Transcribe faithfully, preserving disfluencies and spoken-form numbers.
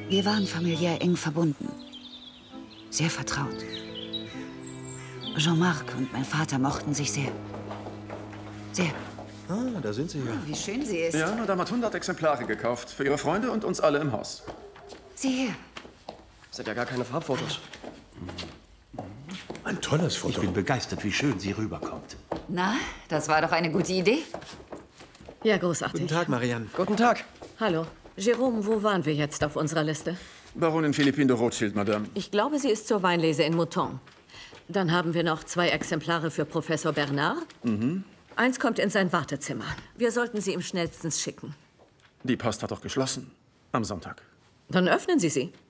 Wir waren familiär eng verbunden. Sehr vertraut. Jean-Marc und mein Vater mochten sich sehr. Sehr. Ah, da sind Sie ja. Oh, wie schön sie ist. Ja, Madame hat hundert Exemplare gekauft. Für ihre Freunde und uns alle im Haus. Sieh her. Das sind ja gar keine Farbfotos. Ein tolles Foto. Ich bin begeistert, wie schön sie rüberkommt. Na, das war doch eine gute Idee. Ja, großartig. Guten Tag, Marianne. Guten Tag. Hallo. Jérôme, wo waren wir jetzt auf unserer Liste? Baronin Philippine de Rothschild, Madame. Ich glaube, sie ist zur Weinlese in Mouton. Dann haben wir noch zwei Exemplare für Professor Bernard. Mhm. Eins kommt in sein Wartezimmer. Wir sollten sie ihm schnellstens schicken. Die Post hat doch geschlossen. Am Sonntag. Dann öffnen Sie sie.